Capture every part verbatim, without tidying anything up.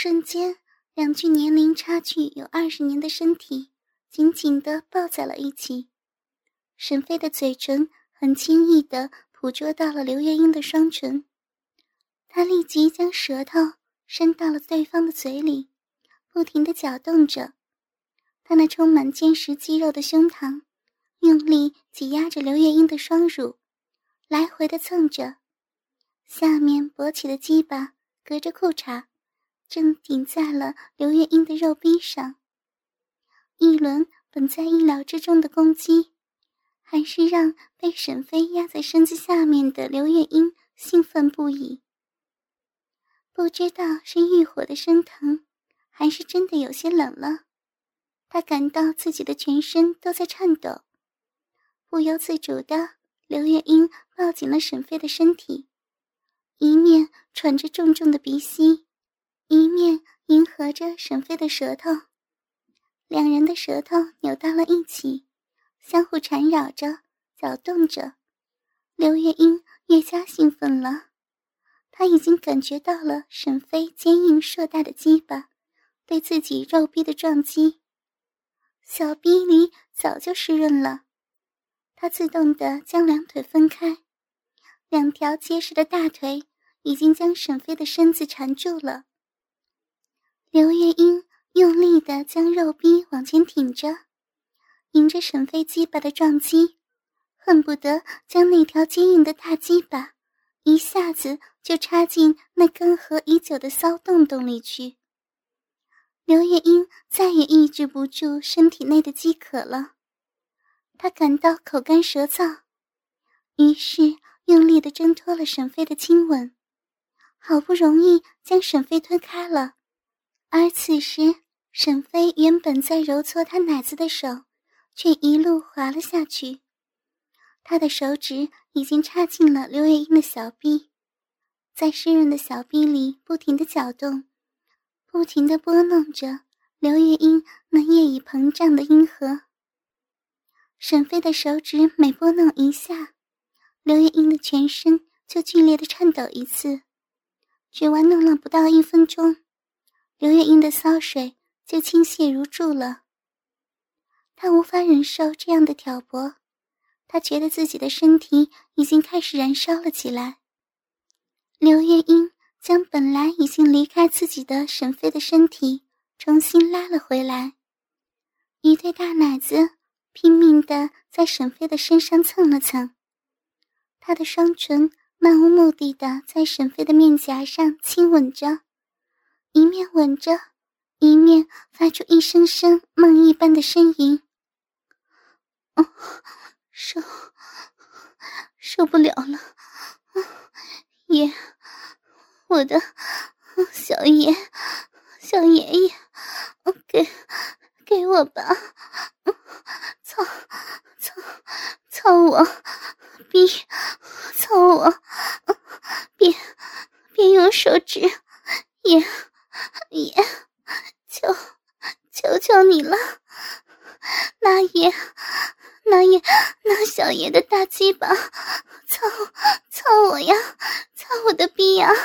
瞬间，两具年龄差距有二十年的身体紧紧地抱在了一起。沈飞的嘴唇很轻易地捕捉到了刘月英的双唇，他立即将舌头伸到了对方的嘴里，不停地搅动着。他那充满坚实肌肉的胸膛用力挤压着刘月英的双乳，来回地蹭着。下面勃起的鸡巴隔着裤衩正顶在了刘月英的肉壁上。一轮本在意料之中的攻击，还是让被沈飞压在身子下面的刘月英兴奋不已。不知道是欲火的升腾，还是真的有些冷了，她感到自己的全身都在颤抖，不由自主的，刘月英抱紧了沈飞的身体，一面喘着重重的鼻息，一面迎合着沈飞的舌头。两人的舌头扭到了一起，相互缠绕着，搅动着。刘月英越加兴奋了，她已经感觉到了沈飞坚硬硕大的鸡巴对自己肉壁的撞击，小逼里早就湿润了。她自动地将两腿分开，两条结实的大腿已经将沈飞的身子缠住了。刘月英用力地将肉壁往前挺着，迎着沈飞鸡巴的撞击，恨不得将那条坚硬的大鸡巴一下子就插进那干涸已久的骚洞洞里去。刘月英再也抑制不住身体内的饥渴了，她感到口干舌燥，于是用力地挣脱了沈飞的亲吻，好不容易将沈飞推开了。而此时沈飞原本在揉搓他奶子的手却一路滑了下去，他的手指已经插进了刘月英的小臂，在湿润的小臂里不停地搅动，不停地拨弄着刘月英那液已膨胀的阴核。沈飞的手指每拨弄一下，刘月英的全身就剧烈地颤抖一次。只玩弄了不到一分钟，刘月英的骚水就倾泻如注了。她无法忍受这样的挑拨，她觉得自己的身体已经开始燃烧了起来。刘月英将本来已经离开自己的沈飞的身体重新拉了回来，一对大奶子拼命地在沈飞的身上蹭了蹭，她的双唇漫无目的地在沈飞的面颊上亲吻着，一面吻着，一面发出一声声梦一般的呻吟。哦，受受不了了，爷，我的小爷小爷爷，给给我吧，操操操我，逼操我，别别用手指，爷爷，求求求你了，拿爷拿爷拿小爷的大鸡巴，操操我呀，操我的逼呀！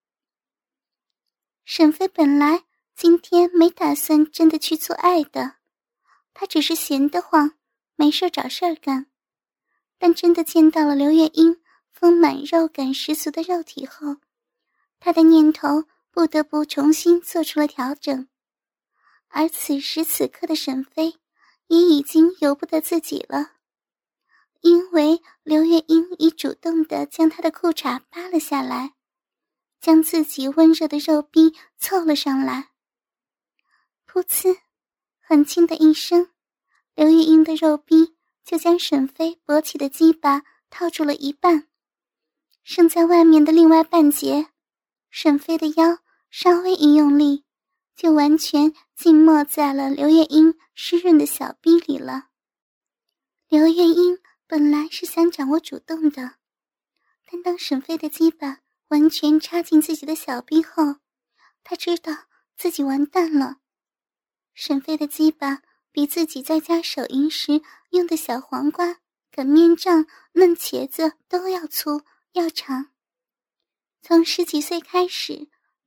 沈飞本来今天没打算真的去做爱的，他只是闲得慌，没事找事儿干。但真的见到了刘月英丰满肉感十足的肉体后，他的念头不得不重新做出了调整。而此时此刻的沈飞也已经由不得自己了，因为刘月英已主动地将他的裤衩扒了下来，将自己温热的肉壁凑了上来。噗呲，很轻的一声，刘月英的肉壁就将沈飞勃起的鸡巴套住了一半，剩在外面的另外半截，沈飞的腰稍微一用力，就完全浸没在了刘月英湿润的小逼里了。刘月英本来是想掌握主动的，但当沈飞的鸡巴完全插进自己的小逼后，她知道自己完蛋了。沈飞的鸡巴比自己在家手淫时用的小黄瓜、擀面杖、嫩茄子都要粗要长。从十几岁开始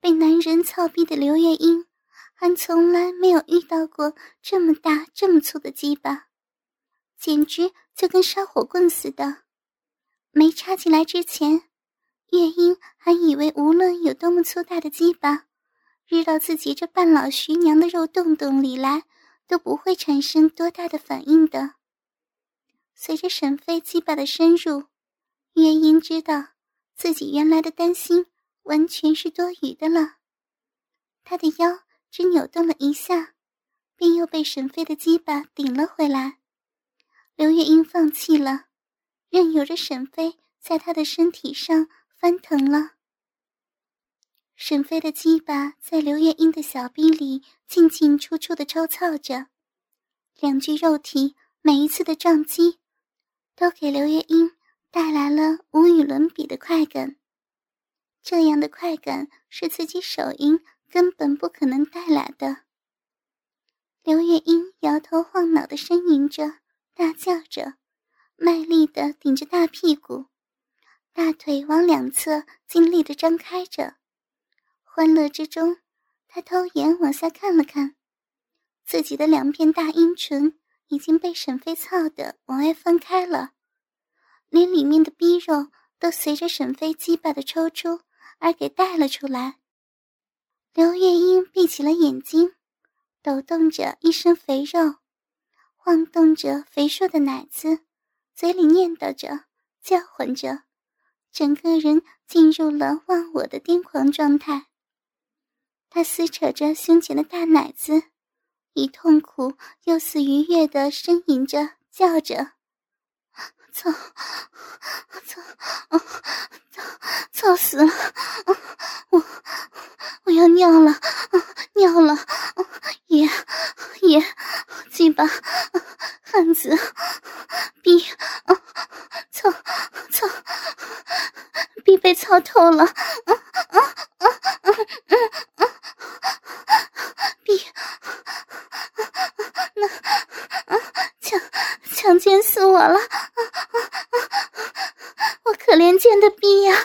被男人操逼的刘月英还从来没有遇到过这么大这么粗的鸡巴，简直就跟烧火棍似的。没插进来之前，月英还以为无论有多么粗大的鸡巴，日到自己这半老徐娘的肉洞洞里来，都不会产生多大的反应的。随着沈飞鸡巴的深入，月英知道自己原来的担心完全是多余的了。她的腰只扭动了一下，便又被沈飞的鸡巴顶了回来。刘月英放弃了，任由着沈飞在她的身体上翻腾了。沈飞的鸡巴在刘月英的小臂里进进出出地抽操着，两具肉体每一次的撞击都给刘月英带来了无与伦比的快感。这样的快感是自己手淫根本不可能带来的。刘月英摇头晃脑地呻吟着，大叫着，卖力地顶着大屁股，大腿往两侧尽力地张开着。欢乐之中，她偷眼往下看了看，自己的两片大阴唇已经被沈飞操得往外翻开了，连里面的逼肉都随着沈飞鸡巴的抽出而给带了出来。刘月英闭起了眼睛，抖动着一身肥肉，晃动着肥硕的奶子，嘴里念叨着，叫唤着，整个人进入了忘我的癫狂状态。她撕扯着胸前的大奶子，以痛苦又似愉悦地呻吟着，叫着，操操操操死了，我我要尿了，尿了，爷爷鸡巴汉子逼操操逼被操透了，逼那强强奸死我了，我可怜见的逼呀！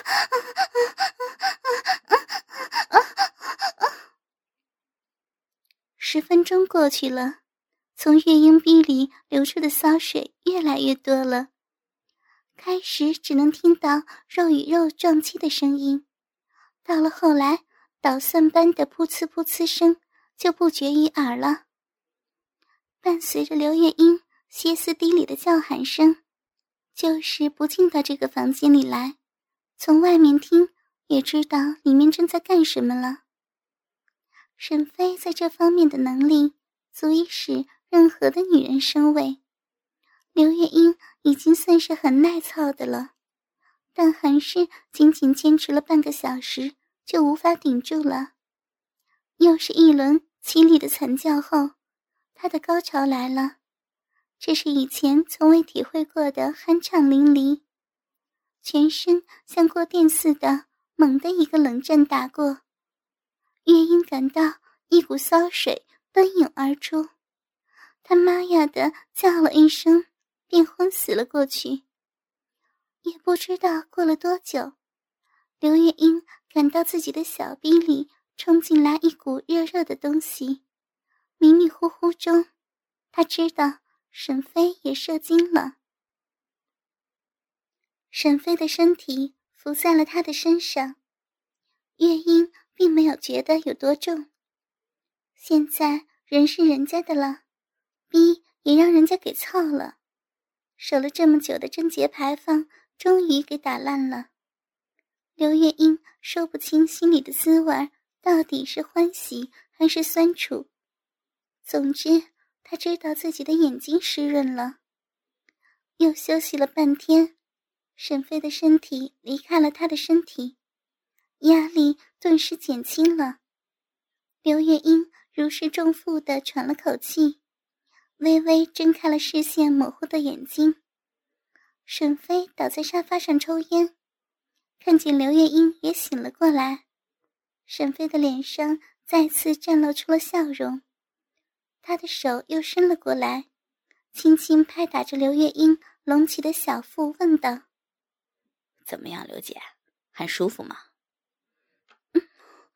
十分钟过去了，从月英逼里流出的骚水越来越多了。开始只能听到肉与肉撞击的声音，到了后来，捣蒜般的噗呲噗呲声就不绝于耳了。伴随着刘月英歇斯底里的叫喊声，就是不进到这个房间里来，从外面听也知道里面正在干什么了。沈飞在这方面的能力足以使任何的女人生畏，刘月英已经算是很耐操的了，但还是仅仅坚持了半个小时就无法顶住了。又是一轮凄厉的惨叫后，她的高潮来了，这是以前从未体会过的酣畅淋漓，全身像过电似的猛地一个冷战打过。月英感到一股骚水奔涌而出，她妈呀的叫了一声，便昏死了过去。也不知道过了多久，刘月英感到自己的小臂里冲进来一股热热的东西，迷迷糊糊中，她知道沈飞也射精了。沈飞的身体伏在了她的身上，月英并没有觉得有多重。现在人是人家的了，逼也让人家给操了，守了这么久的贞洁牌坊终于给打烂了。刘月英说不清心里的滋味到底是欢喜还是酸楚，总之她知道自己的眼睛湿润了。又休息了半天，沈飞的身体离开了她的身体，压力顿时减轻了。刘月英如释重负地喘了口气，微微睁开了视线模糊的眼睛。沈飞倒在沙发上抽烟，看见刘月英也醒了过来，沈飞的脸上再次绽露出了笑容，他的手又伸了过来，轻轻拍打着刘月英隆起的小腹，问道： 怎么样，刘姐，还舒服吗？ 嗯，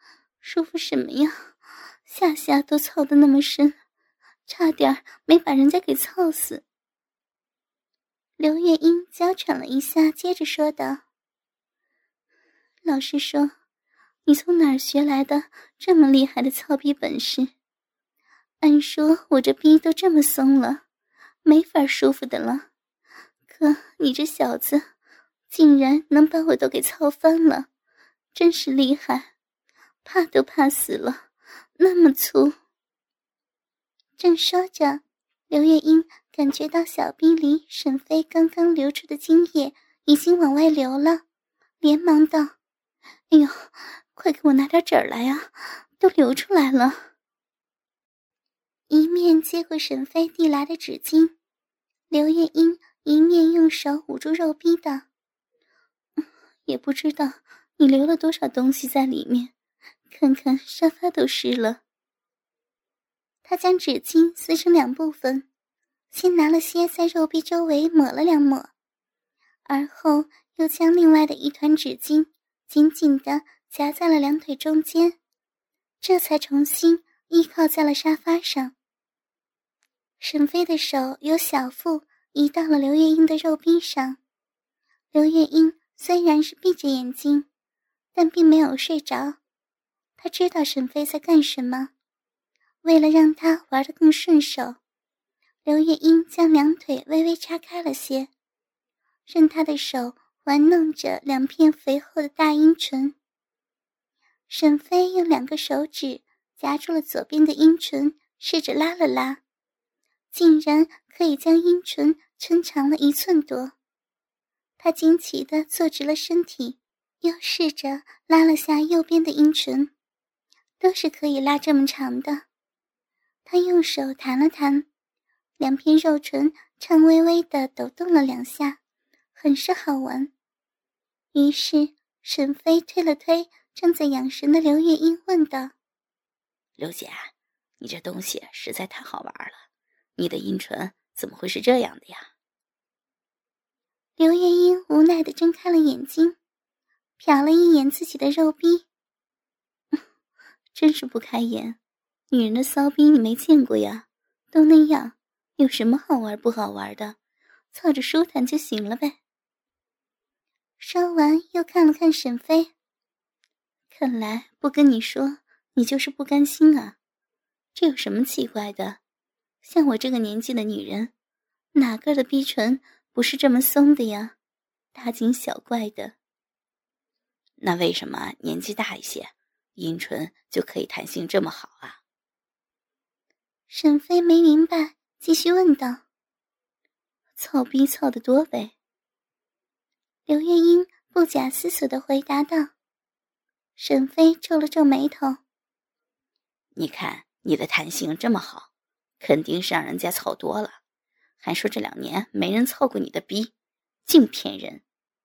舒服什么呀？下下都操得那么深，差点没把人家给操死。刘月英娇喘了一下，接着说道：老实说，你从哪儿学来的这么厉害的操逼本事？按说我这逼都这么松了，没法舒服的了，可你这小子竟然能把我都给操翻了，真是厉害，怕都怕死了，那么粗。正说着，刘月英感觉到小逼里沈飞刚刚流出的精液已经往外流了，连忙道：哎呦，快给我拿点纸儿来啊，都流出来了。一面接过沈飞递来的纸巾，刘月英一面用手捂住肉逼道：也不知道你留了多少东西在里面，看看沙发都湿了。他将纸巾撕成两部分，先拿了些在肉壁周围抹了两抹，而后又将另外的一团纸巾紧紧地夹在了两腿中间，这才重新依靠在了沙发上。沈飞的手由小腹移到了刘月英的肉壁上，刘月英虽然是闭着眼睛，但并没有睡着。她知道沈飞在干什么，为了让他玩得更顺手，刘月英将两腿微微叉开了些，任他的手玩弄着两片肥厚的大阴唇。沈飞用两个手指夹住了左边的阴唇，试着拉了拉，竟然可以将阴唇抻长了一寸多。他惊奇地坐直了身体，又试着拉了下右边的阴唇，都是可以拉这么长的。他用手弹了弹，两片肉唇颤巍巍地抖动了两下，很是好玩。于是沈飞推了推正在养神的刘月英，问道： 刘姐，你这东西实在太好玩了，你的阴唇怎么会是这样的呀？ 刘月英无奈地睁开了眼睛，瞟了一眼自己的肉逼。 真是不开眼，女人的骚逼你没见过呀，都那样，有什么好玩不好玩的，操着舒坦就行了呗。 说完又看了看沈飞， 看来不跟你说，你就是不甘心啊，这有什么奇怪的？像我这个年纪的女人，哪个的逼唇不是这么松的呀，大惊小怪的。那为什么年纪大一些，阴唇就可以弹性这么好啊？ 沈飞没明白，继续问道： 操逼操得多呗。 刘月英不假思索地回答道。沈飞皱了皱眉头： 你看你的弹性这么好，肯定是让人家操多了，还说这两年没人操过你的逼，净骗人。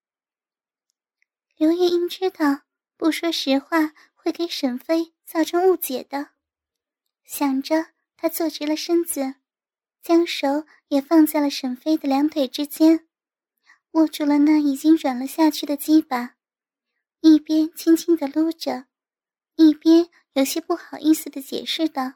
刘月英知道不说实话会给沈飞造成误解的，想着她坐直了身子，将手也放在了沈飞的两腿之间，握住了那已经软了下去的鸡巴，一边轻轻地撸着，一边有些不好意思地解释道：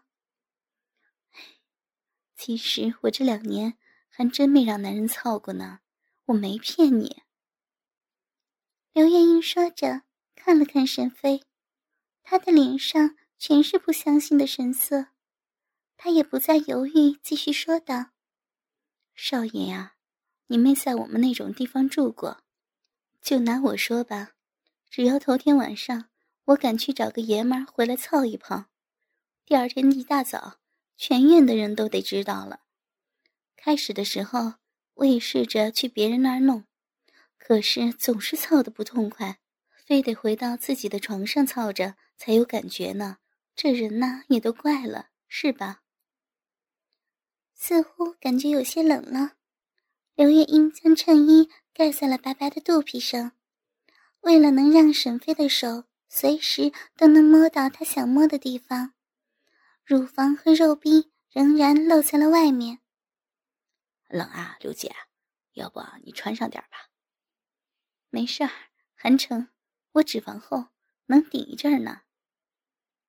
其实我这两年还真没让男人操过呢，我没骗你。 刘月英说着看了看沈飞，他的脸上全是不相信的神色，他也不再犹豫，继续说道： 少爷呀，你没在我们那种地方住过，就拿我说吧，只要头天晚上我敢去找个爷们儿回来操一泡，第二天一大早全院的人都得知道了。开始的时候我也试着去别人那儿弄，可是总是操得不痛快，非得回到自己的床上操着才有感觉呢，这人呐也都怪了，是吧？ 似乎感觉有些冷了，刘月英将衬衣盖在了白白的肚皮上，为了能让沈飞的手随时都能摸到他想摸的地方，乳房和肉壁仍然露在了外面。 冷啊，刘姐，要不你穿上点吧。 没事儿，韩成，我脂肪厚，能顶一阵儿呢。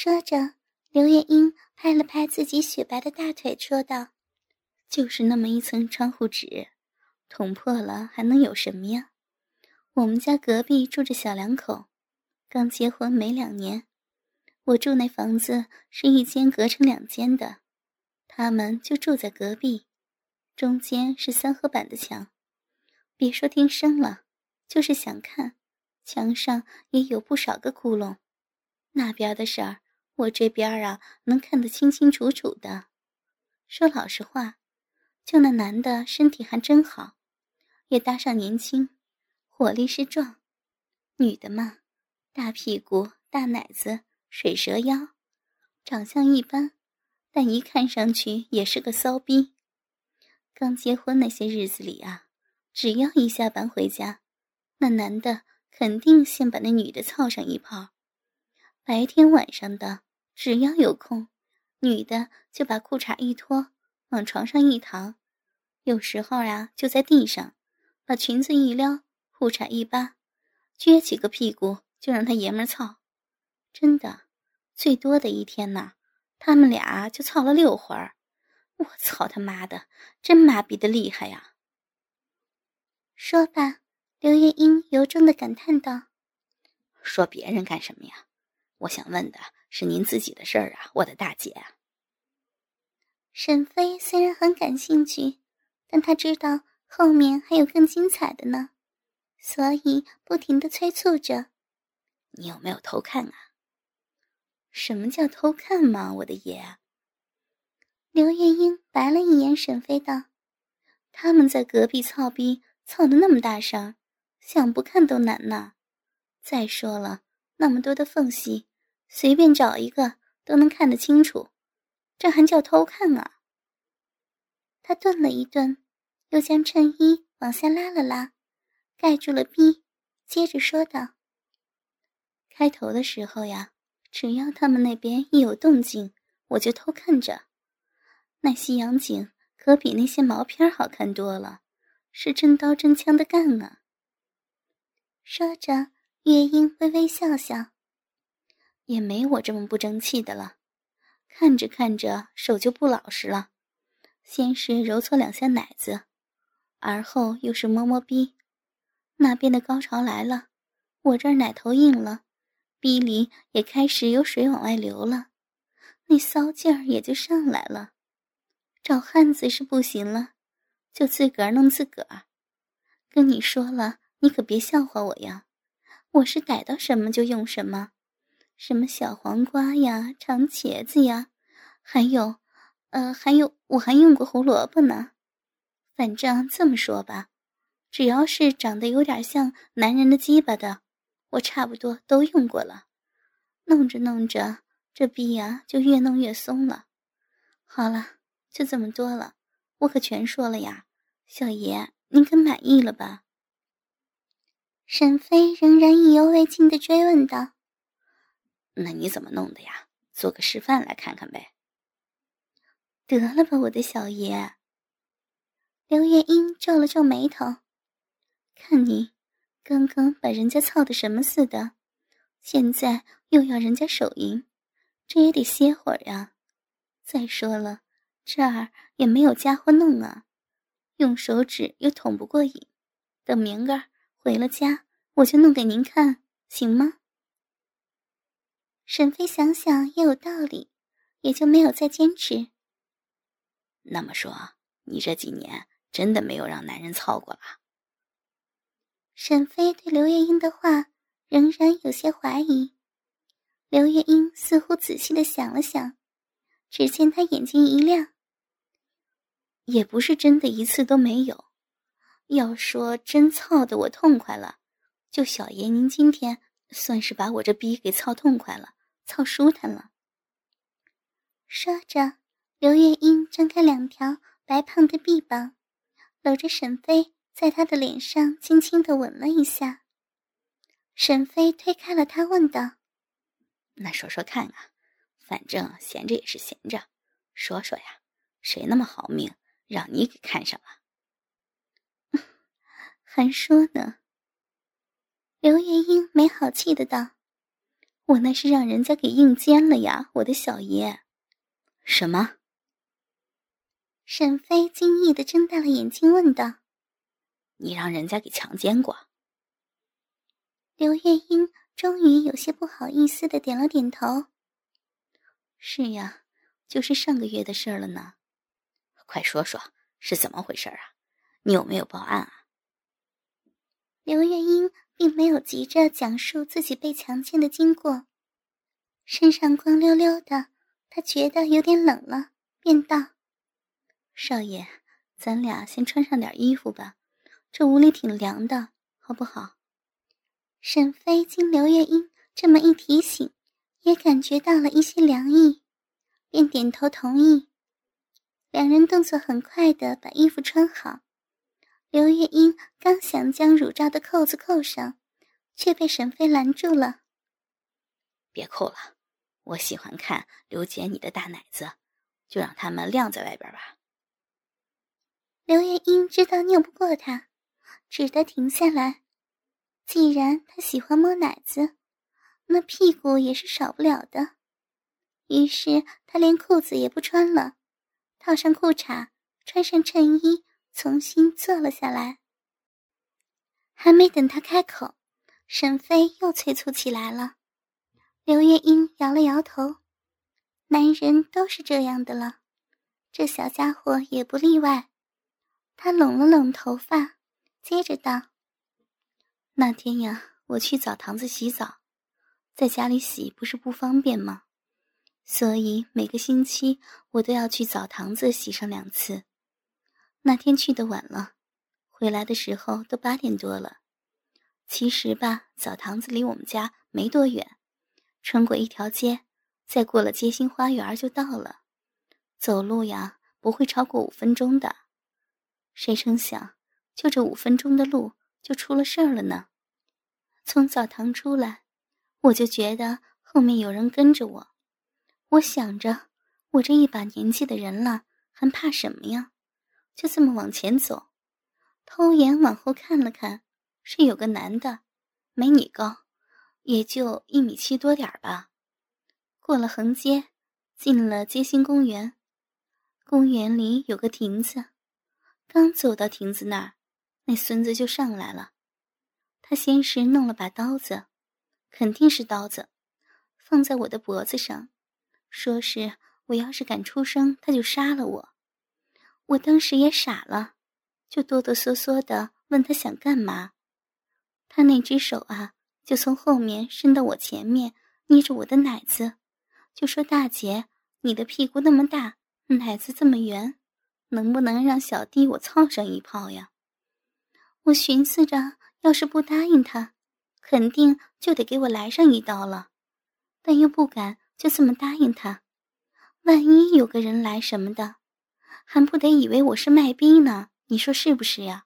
说着，刘月英拍了拍自己雪白的大腿，说道： 就是那么一层窗户纸，捅破了还能有什么呀？我们家隔壁住着小两口，刚结婚没两年。我住那房子是一间隔成两间的，他们就住在隔壁，中间是三合板的墙。别说听声了，就是想看，墙上也有不少个窟窿。那边的事儿，我这边啊能看得清清楚楚的。说老实话，就那男的身体还真好，也搭上年轻，火力是壮。女的嘛，大屁股大奶子水蛇腰，长相一般，但一看上去也是个骚逼。刚结婚那些日子里啊，只要一下班回家，那男的肯定先把那女的操上一炮。白天晚上的，只要有空，女的就把裤衩一脱，往床上一躺，有时候啊就在地上，把裙子一撩，裤衩一扒，撅起个屁股就让他爷们操。真的，最多的一天呢，他们俩就操了六回儿。我操他妈的，真妈逼的厉害呀！ 说罢，刘月英由衷地感叹道： 说别人干什么呀？我想问的是您自己的事儿啊，我的大姐啊。 沈飞虽然很感兴趣，但他知道后面还有更精彩的呢，所以不停地催促着： 你有没有偷看啊？ 什么叫偷看嘛，我的爷？ 刘月英白了一眼沈飞道： 他们在隔壁操逼操得那么大声，想不看都难呢。再说了，那么多的缝隙，随便找一个都能看得清楚，这还叫偷看啊？ 他顿了一顿，又将衬衣往下拉了拉，盖住了逼，接着说道： 开头的时候呀，只要他们那边一有动静，我就偷看着。那西洋景可比那些毛片好看多了，是真刀真枪的干啊。 说着，月英微微笑笑： 也没我这么不争气的了，看着看着手就不老实了，先是揉搓两下奶子，而后又是摸摸逼。那边的高潮来了，我这儿奶头硬了，逼里也开始有水往外流了，那骚劲儿也就上来了。找汉子是不行了，就自个儿弄自个儿。跟你说了，你可别笑话我呀，我是逮到什么就用什么，什么小黄瓜呀，长茄子呀，还有呃，还有我还用过胡萝卜呢。反正这么说吧，只要是长得有点像男人的鸡巴的，我差不多都用过了。弄着弄着，这逼呀就越弄越松了。好了，就这么多了，我可全说了呀，小爷您可满意了吧？ 沈飞仍然意犹未尽地追问道： 那你怎么弄的呀？做个示范来看看呗。 得了吧，我的小爷。 刘月英皱了皱眉头： 看你刚刚把人家操得什么似的，现在又要人家手淫，这也得歇会儿呀。再说了，这儿也没有家伙弄啊，用手指又捅不过瘾，等明个儿回了家，我就弄给您看，行吗？ 沈飞想想也有道理，也就没有再坚持。 那么说，你这几年真的没有让男人操过了？ 沈飞对刘月英的话仍然有些怀疑。刘月英似乎仔细地想了想，只见他眼睛一亮： 也不是真的一次都没有，要说真操得我痛快了，就小爷您今天算是把我这逼给操痛快了，操舒坦了。 说着，刘月英张开两条白胖的臂膀，搂着沈飞，在他的脸上轻轻地吻了一下。沈飞推开了他，问道： 那说说看啊，反正闲着也是闲着，说说呀，谁那么好命让你给看上了？ 还说呢。 刘月英没好气的道： 我那是让人家给硬奸了呀，我的小爷。 什么？ 沈飞惊异地睁大了眼睛问道。 你让人家给强奸过？ 刘月英终于有些不好意思地点了点头。 是呀，就是上个月的事了呢。 快说说是怎么回事啊？你有没有报案啊？ 刘月英并没有急着讲述自己被强奸的经过，身上光溜溜的，她觉得有点冷了，便道： 少爷，咱俩先穿上点衣服吧，这屋里挺凉的，好不好？ 沈飞经刘月英这么一提醒，也感觉到了一些凉意，便点头同意。两人动作很快地把衣服穿好，刘月英刚想将乳罩的扣子扣上，却被沈飞拦住了。 别扣了，我喜欢看刘姐你的大奶子，就让他们晾在外边吧。 刘月英知道拗不过他，只得停下来。既然他喜欢摸奶子，那屁股也是少不了的。于是他连裤子也不穿了，套上裤衩，穿上衬衣，重新坐了下来。还没等他开口，沈飞又催促起来了。刘月英摇了摇头，男人都是这样的了，这小家伙也不例外。他拢了拢头发，接着道： 那天呀，我去澡堂子洗澡，在家里洗不是不方便吗？所以每个星期我都要去澡堂子洗上两次。那天去的晚了，回来的时候都八点多了。其实吧，澡堂子离我们家没多远，穿过一条街，再过了街心花园就到了。走路呀，不会超过五分钟的。谁成想，就这五分钟的路就出了事儿了呢。从澡堂出来，我就觉得后面有人跟着我。我想着，我这一把年纪的人了，还怕什么呀？就这么往前走，偷眼往后看了看，是有个男的，没你高，也就一米七多点吧。过了横街，进了街心公园。公园里有个亭子，刚走到亭子那儿，那孙子就上来了。他先是弄了把刀子，肯定是刀子，放在我的脖子上，说是我要是敢出声，他就杀了我。我当时也傻了，就哆哆嗦嗦地问他想干嘛。他那只手啊，就从后面伸到我前面，捏着我的奶子，就说：大姐，你的屁股那么大，奶子这么圆，能不能让小弟我操上一炮呀？我寻思着，要是不答应他，肯定就得给我来上一刀了，但又不敢就这么答应他，万一有个人来什么的，还不得以为我是卖逼呢？你说是不是呀？